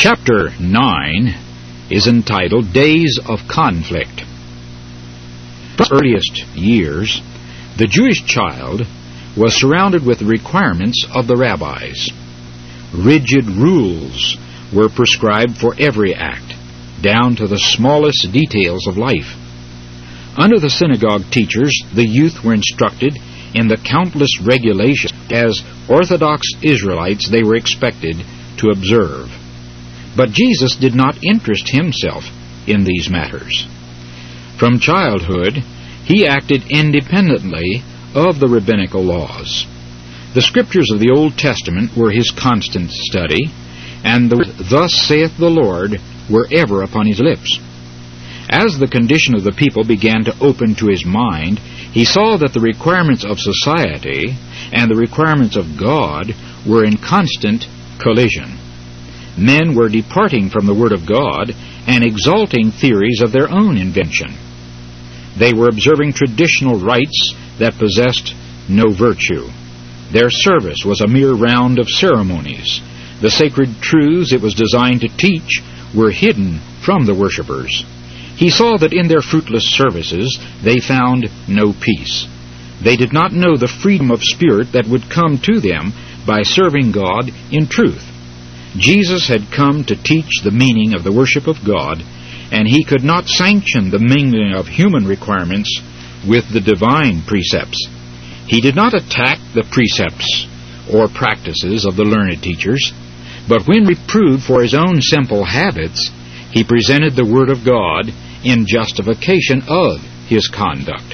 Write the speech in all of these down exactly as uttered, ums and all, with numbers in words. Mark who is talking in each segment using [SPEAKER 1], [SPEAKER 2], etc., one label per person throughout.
[SPEAKER 1] Chapter nine is entitled Days of Conflict. From the earliest years, the Jewish child was surrounded with the requirements of the rabbis. Rigid rules were prescribed for every act, down to the smallest details of life. Under the synagogue teachers, the youth were instructed in the countless regulations as Orthodox Israelites they were expected to observe. But Jesus did not interest himself in these matters. From childhood, he acted independently of the rabbinical laws. The scriptures of the Old Testament were his constant study, and the "Thus saith the Lord" were ever upon his lips. As the condition of the people began to open to his mind, he saw that the requirements of society and the requirements of God were in constant collision. Men were departing from the Word of God and exalting theories of their own invention. They were observing traditional rites that possessed no virtue. Their service was a mere round of ceremonies. The sacred truths it was designed to teach were hidden from the worshippers. He saw that in their fruitless services they found no peace. They did not know the freedom of spirit that would come to them by serving God in truth. Jesus had come to teach the meaning of the worship of God, and he could not sanction the mingling of human requirements with the divine precepts. He did not attack the precepts or practices of the learned teachers, but when reproved for his own simple habits, he presented the Word of God in justification of his conduct.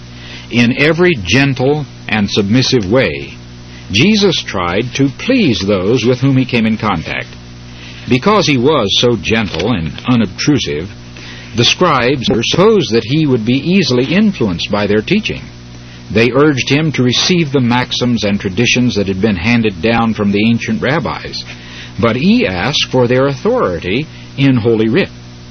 [SPEAKER 1] In every gentle and submissive way, Jesus tried to please those with whom he came in contact. Because he was so gentle and unobtrusive, the scribes supposed that he would be easily influenced by their teaching. They urged him to receive the maxims and traditions that had been handed down from the ancient rabbis, but he asked for their authority in Holy Writ.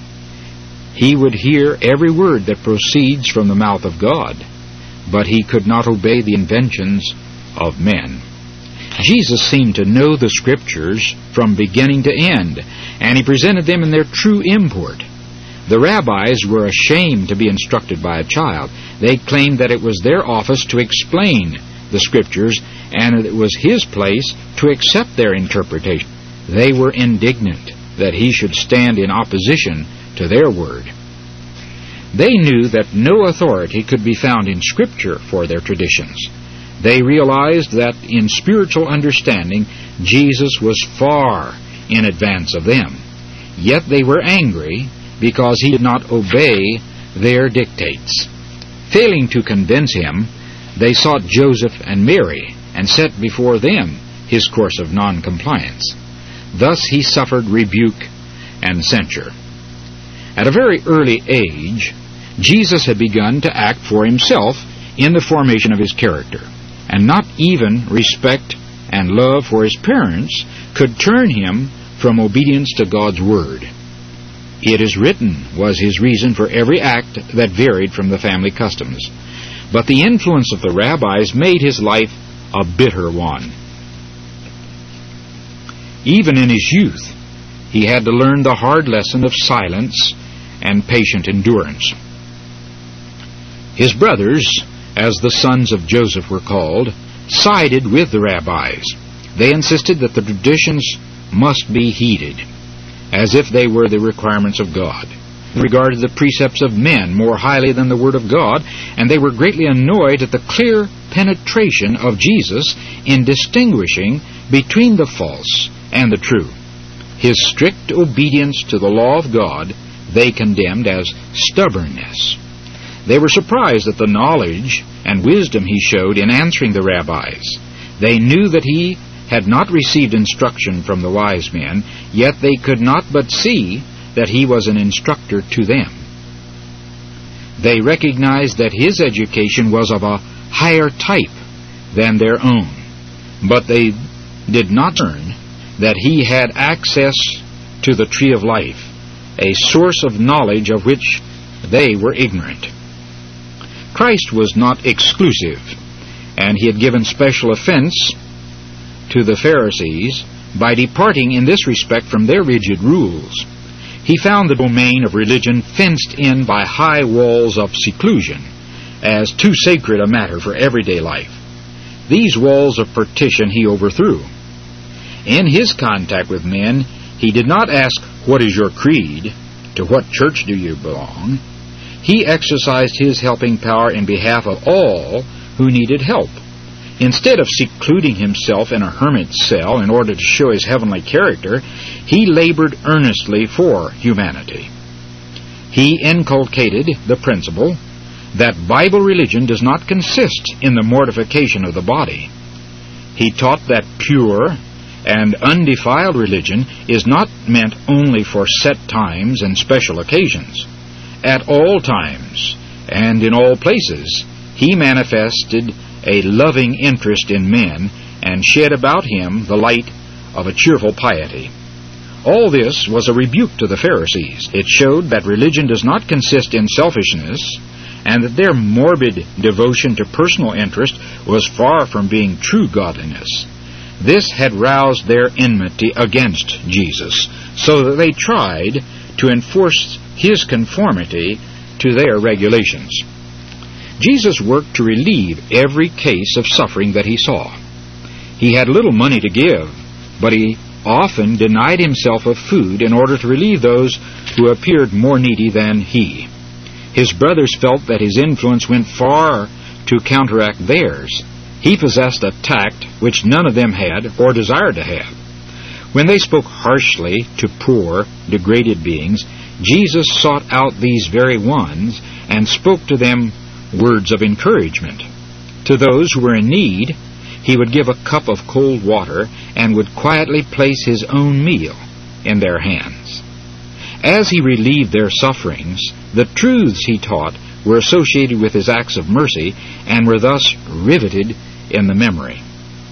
[SPEAKER 1] He would hear every word that proceeds from the mouth of God, but he could not obey the inventions of men. Jesus seemed to know the Scriptures from beginning to end, and he presented them in their true import. The rabbis were ashamed to be instructed by a child. They claimed that it was their office to explain the Scriptures, and it was his place to accept their interpretation. They were indignant that he should stand in opposition to their word. They knew that no authority could be found in Scripture for their traditions. They realized that in spiritual understanding, Jesus was far in advance of them. Yet they were angry because he did not obey their dictates. Failing to convince him, they sought Joseph and Mary and set before them his course of non-compliance. Thus he suffered rebuke and censure. At a very early age, Jesus had begun to act for himself in the formation of his character, and not even respect and love for his parents could turn him from obedience to God's Word. "It is written" was his reason for every act that varied from the family customs. But the influence of the rabbis made his life a bitter one. Even in his youth, he had to learn the hard lesson of silence and patient endurance. His brothers, as the sons of Joseph were called, sided with the rabbis. They insisted that the traditions must be heeded, as if they were the requirements of God. They regarded the precepts of men more highly than the Word of God, and they were greatly annoyed at the clear penetration of Jesus in distinguishing between the false and the true. His strict obedience to the law of God they condemned as stubbornness. They were surprised at the knowledge and wisdom he showed in answering the rabbis. They knew that he had not received instruction from the wise men, yet they could not but see that he was an instructor to them. They recognized that his education was of a higher type than their own, but they did not learn that he had access to the tree of life, a source of knowledge of which they were ignorant. Christ was not exclusive, and he had given special offense to the Pharisees by departing in this respect from their rigid rules. He found the domain of religion fenced in by high walls of seclusion, as too sacred a matter for everyday life. These walls of partition he overthrew. In his contact with men, he did not ask, "What is your creed? To what church do you belong?" He exercised his helping power in behalf of all who needed help. Instead of secluding himself in a hermit's cell in order to show his heavenly character, he labored earnestly for humanity. He inculcated the principle that Bible religion does not consist in the mortification of the body. He taught that pure and undefiled religion is not meant only for set times and special occasions. At all times and in all places, he manifested a loving interest in men and shed about him the light of a cheerful piety. All this was a rebuke to the Pharisees. It showed that religion does not consist in selfishness, and that their morbid devotion to personal interest was far from being true godliness. This had roused their enmity against Jesus, so that they tried to enforce his conformity to their regulations. Jesus worked to relieve every case of suffering that he saw. He had little money to give, but he often denied himself of food in order to relieve those who appeared more needy than he. His brothers felt that his influence went far to counteract theirs. He possessed a tact which none of them had or desired to have. When they spoke harshly to poor, degraded beings, Jesus sought out these very ones and spoke to them words of encouragement. To those who were in need, he would give a cup of cold water and would quietly place his own meal in their hands. As he relieved their sufferings, the truths he taught were associated with his acts of mercy and were thus riveted in the memory.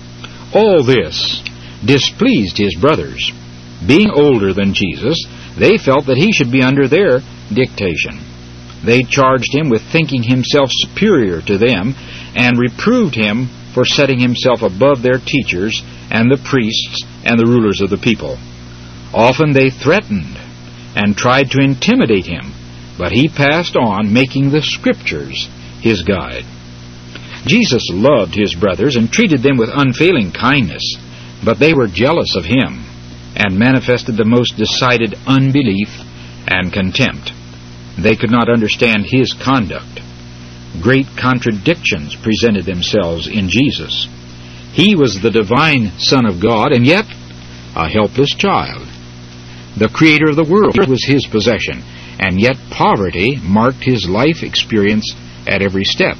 [SPEAKER 1] All this displeased his brothers. Being older than Jesus, they felt that he should be under their dictation. They charged him with thinking himself superior to them and reproved him for setting himself above their teachers and the priests and the rulers of the people. Often they threatened and tried to intimidate him, but he passed on, making the Scriptures his guide. Jesus loved his brothers and treated them with unfailing kindness, but they were jealous of him and manifested the most decided unbelief and contempt. They could not understand his conduct. Great contradictions presented themselves in Jesus. He was the divine Son of God, and yet a helpless child. The Creator of the world was his possession, and yet poverty marked his life experience at every step.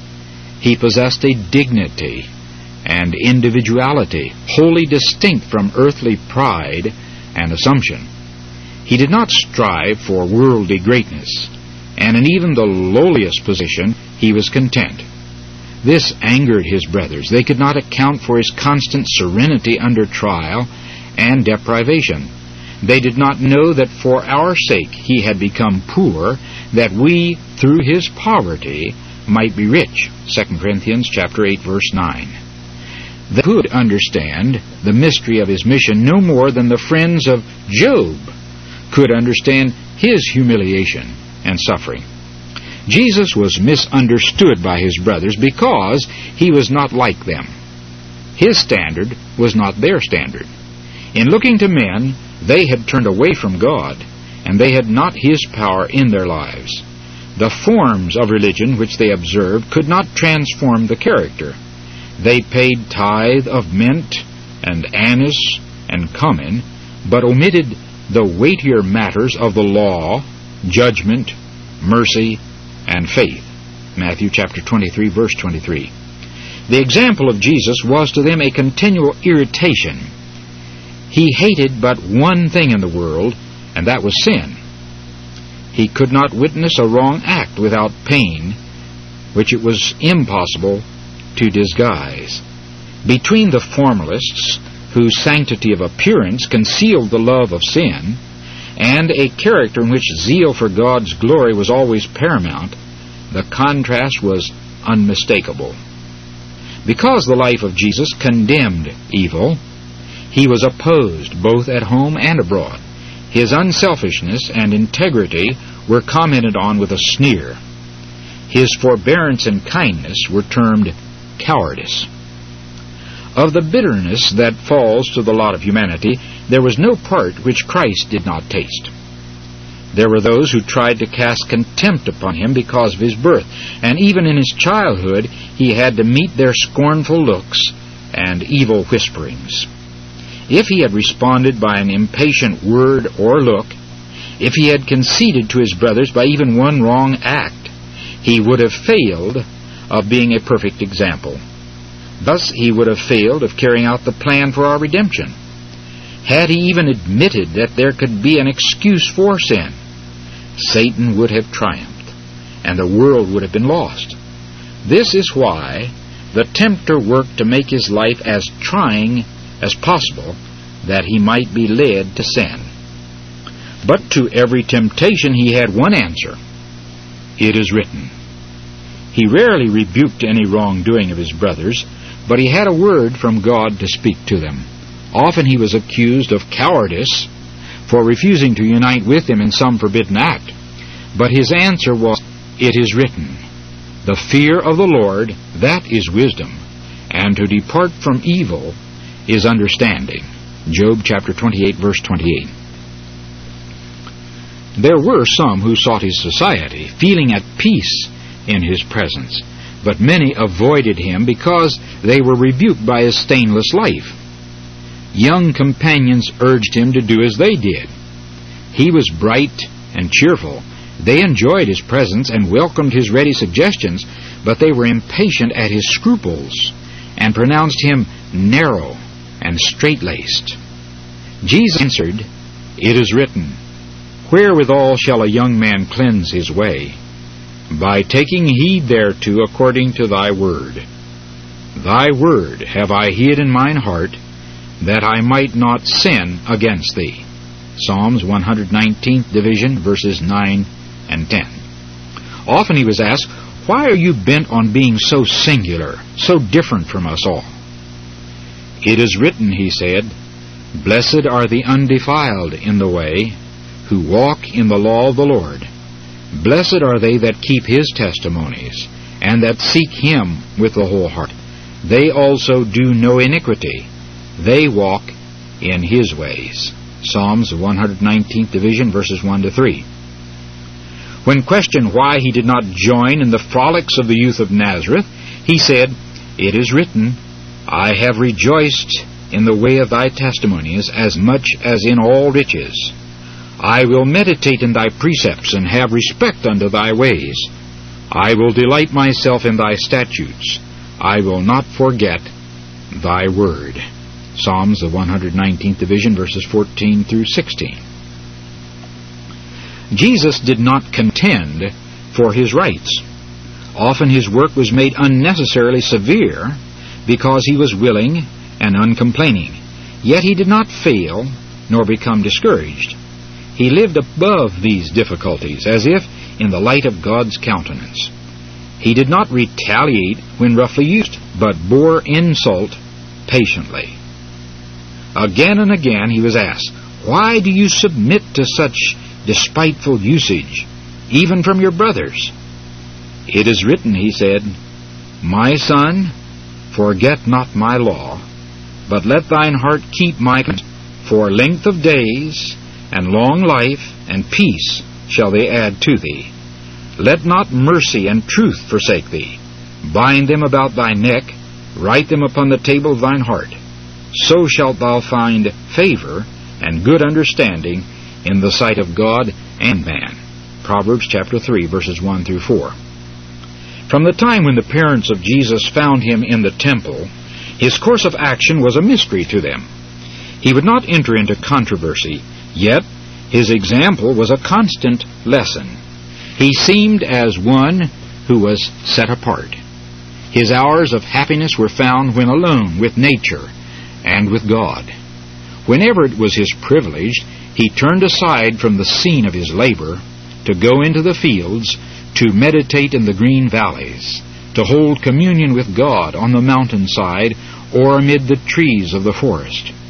[SPEAKER 1] He possessed a dignity and individuality wholly distinct from earthly pride and assumption. He did not strive for worldly greatness, and in even the lowliest position he was content. This angered his brothers. They could not account for his constant serenity under trial and deprivation. They did not know that for our sake he had become poor, that we, through his poverty, might be rich. Second Corinthians chapter eight, verse nine. They could understand the mystery of his mission no more than the friends of Job could understand his humiliation and suffering. Jesus was misunderstood by his brothers because he was not like them. His standard was not their standard. In looking to men, they had turned away from God, and they had not his power in their lives. The forms of religion which they observed could not transform the character. They paid tithe of mint and anise and cumin, but omitted the weightier matters of the law, judgment, mercy, and faith. Matthew chapter twenty-three, verse twenty-three. The example of Jesus was to them a continual irritation. He hated but one thing in the world, and that was sin. He could not witness a wrong act without pain, which it was impossible to disguise. Between the formalists, whose sanctity of appearance concealed the love of sin, and a character in which zeal for God's glory was always paramount, the contrast was unmistakable. Because the life of Jesus condemned evil, He was opposed both at home and abroad. His unselfishness and integrity were commented on with a sneer. His forbearance and kindness were termed cowardice. Of the bitterness that falls to the lot of humanity, there was no part which Christ did not taste. There were those who tried to cast contempt upon him because of his birth, and even in his childhood he had to meet their scornful looks and evil whisperings. If he had responded by an impatient word or look, if he had conceded to his brothers by even one wrong act, he would have failed of being a perfect example. Thus he would have failed of carrying out the plan for our redemption. Had he even admitted that there could be an excuse for sin, Satan would have triumphed, and the world would have been lost. This is why the tempter worked to make his life as trying as possible, that he might be led to sin. But to every temptation he had one answer: it is written. He rarely rebuked any wrongdoing of his brothers, but he had a word from God to speak to them. Often he was accused of cowardice for refusing to unite with him in some forbidden act. But his answer was, it is written, the fear of the Lord, that is wisdom, and to depart from evil is understanding. Job chapter twenty-eight, verse twenty-eight. There were some who sought his society, feeling at peace in his presence, but many avoided him because they were rebuked by his stainless life. Young companions urged him to do as they did. He was bright and cheerful. They enjoyed his presence and welcomed his ready suggestions, but they were impatient at his scruples and pronounced him narrow and straight-laced. Jesus answered, it is written, wherewithal shall a young man cleanse his way? By taking heed thereto according to thy word. Thy word have I hid in mine heart, that I might not sin against thee. Psalms one hundred nineteenth division, verses nine and ten. Often he was asked, why are you bent on being so singular, so different from us all? It is written, he said, blessed are the undefiled in the way, who walk in the law of the Lord. Blessed are they that keep his testimonies, and that seek him with the whole heart. They also do no iniquity. They walk in his ways. Psalms one hundred nineteenth division, verses one to three. When questioned why he did not join in the frolics of the youth of Nazareth, he said, it is written, I have rejoiced in the way of thy testimonies as much as in all riches. I will meditate in thy precepts and have respect unto thy ways. I will delight myself in thy statutes. I will not forget thy word. Psalms, the one hundred nineteenth division, verses fourteen through sixteen. Jesus did not contend for his rights. Often his work was made unnecessarily severe because he was willing and uncomplaining. Yet he did not fail nor become discouraged. He lived above these difficulties as if in the light of God's countenance. He did not retaliate when roughly used, but bore insult patiently. Again and again he was asked, why do you submit to such despiteful usage, even from your brothers? It is written, he said, my son, forget not my law, but let thine heart keep my commandments, for length of days and long life and peace shall they add to thee. Let not mercy and truth forsake thee. Bind them about thy neck, write them upon the table of thine heart. So shalt thou find favor and good understanding in the sight of God and man. Proverbs chapter three, verses one through four. From the time when the parents of Jesus found him in the temple, his course of action was a mystery to them. He would not enter into controversy, yet his example was a constant lesson. He seemed as one who was set apart. His hours of happiness were found when alone with nature and with God. Whenever it was his privilege, he turned aside from the scene of his labor to go into the fields, to meditate in the green valleys, to hold communion with God on the mountainside or amid the trees of the forest.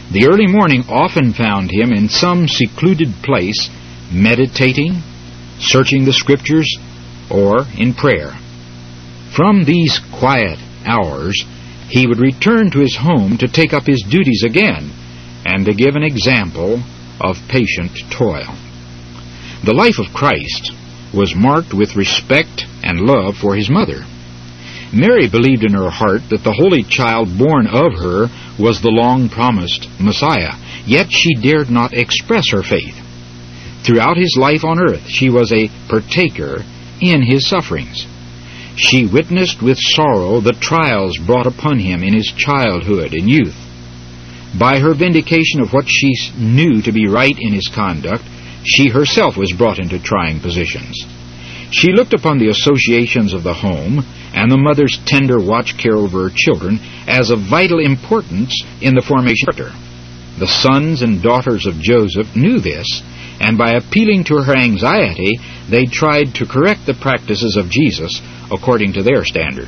[SPEAKER 1] The early morning often found him in some secluded place, meditating, searching the Scriptures, or in prayer. From these quiet hours, he would return to his home to take up his duties again, and to give an example of patient toil. The life of Christ was marked with respect and love for his mother. Mary believed in her heart that the Holy Child born of her was the long-promised Messiah, yet she dared not express her faith. Throughout his life on earth, she was a partaker in his sufferings. She witnessed with sorrow the trials brought upon him in his childhood and youth. By her vindication of what she knew to be right in his conduct, she herself was brought into trying positions. She looked upon the associations of the home and the mother's tender watch care over her children as of vital importance in the formation of character. The sons and daughters of Joseph knew this, and by appealing to her anxiety, they tried to correct the practices of Jesus according to their standard.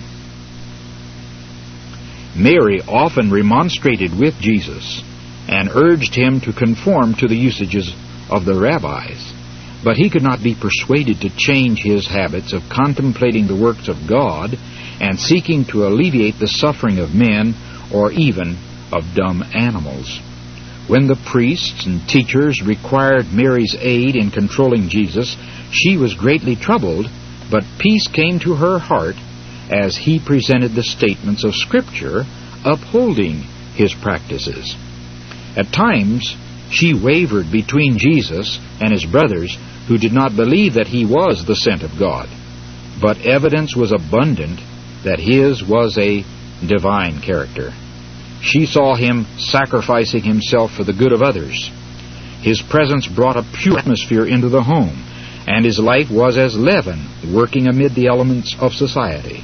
[SPEAKER 1] Mary often remonstrated with Jesus and urged him to conform to the usages of the rabbis, but he could not be persuaded to change his habits of contemplating the works of God and seeking to alleviate the suffering of men or even of dumb animals. When the priests and teachers required Mary's aid in controlling Jesus, she was greatly troubled, but peace came to her heart as he presented the statements of Scripture upholding his practices. At times, she wavered between Jesus and his brothers, who did not believe that he was the sent of God, but evidence was abundant that his was a divine character. She saw him sacrificing himself for the good of others. His presence brought a pure atmosphere into the home, and his life was as leaven working amid the elements of society.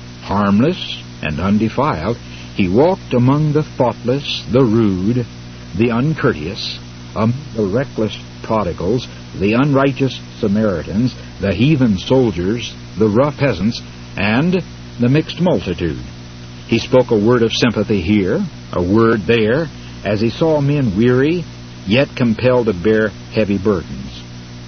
[SPEAKER 1] Harmless and undefiled, he walked among the thoughtless, the rude, the uncourteous, among the reckless prodigals, the unrighteous Samaritans, the heathen soldiers, the rough peasants, and the mixed multitude. He spoke a word of sympathy here, a word there, as he saw men weary, yet compelled to bear heavy burdens.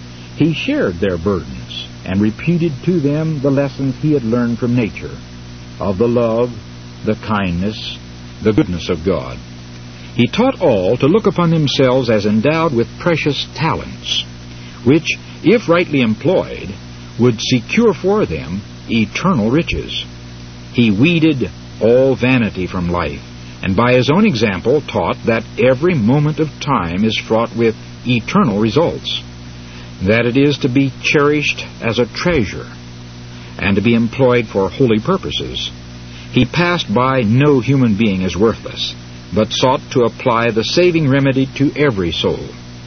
[SPEAKER 1] He shared their burdens, and repeated to them the lessons he had learned from nature, of the love, the kindness, the goodness of God. He taught all to look upon themselves as endowed with precious talents, which, if rightly employed, would secure for them eternal riches. He weeded all vanity from life, and by his own example taught that every moment of time is fraught with eternal results, that it is to be cherished as a treasure, and to be employed for holy purposes. He passed by no human being as worthless, but sought to apply the saving remedy to every soul.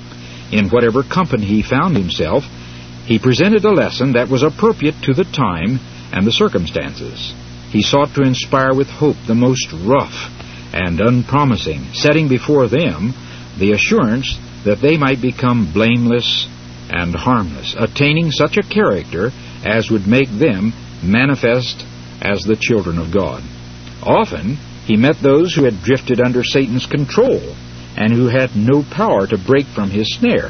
[SPEAKER 1] In whatever company he found himself, he presented a lesson that was appropriate to the time and the circumstances. He sought to inspire with hope the most rough and unpromising, setting before them the assurance that they might become blameless and harmless, attaining such a character as would make them manifest as the children of God. Often he met those who had drifted under Satan's control and who had no power to break from his snare.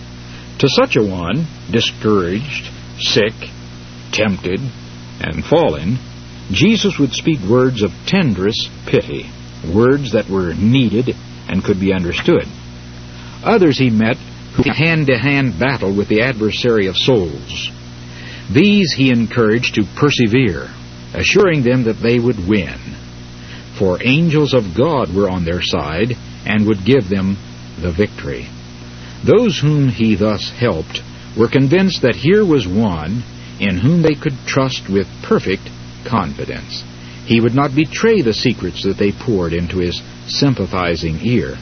[SPEAKER 1] To such a one, discouraged, sick, tempted, and fallen, Jesus would speak words of tenderest pity, words that were needed and could be understood. Others he met who had hand-to-hand battle with the adversary of souls. These he encouraged to persevere, assuring them that they would win, for angels of God were on their side and would give them the victory. Those whom he thus helped were convinced that here was one in whom they could trust with perfect confidence. He would not betray the secrets that they poured into his sympathizing ear.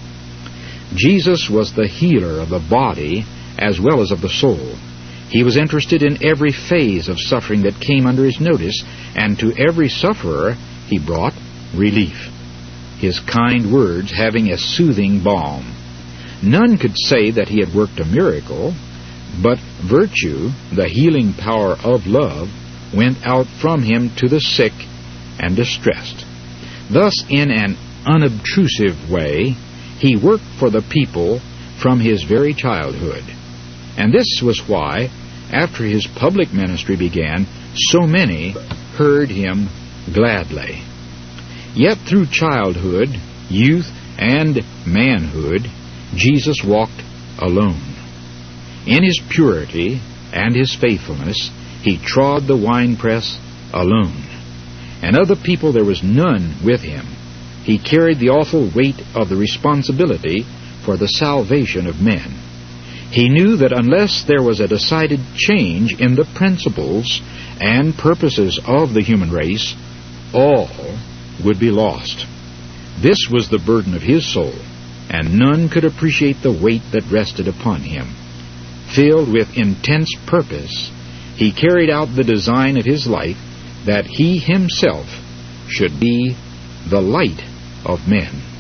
[SPEAKER 1] Jesus was the healer of the body as well as of the soul. He was interested in every phase of suffering that came under his notice, and to every sufferer he brought relief, his kind words having a soothing balm. None could say that he had worked a miracle, but virtue, the healing power of love, went out from him to the sick and distressed. Thus, in an unobtrusive way, He worked for the people from his very childhood. And this was why, after his public ministry began, so many heard him gladly. Yet through childhood, youth, and manhood, Jesus walked alone. In his purity and his faithfulness, he trod the winepress alone. And of the people there was none with him. He carried the awful weight of the responsibility for the salvation of men. He knew that unless there was a decided change in the principles and purposes of the human race, all would be lost. This was the burden of his soul, and none could appreciate the weight that rested upon him. Filled with intense purpose, he carried out the design of his life that he himself should be the light of men.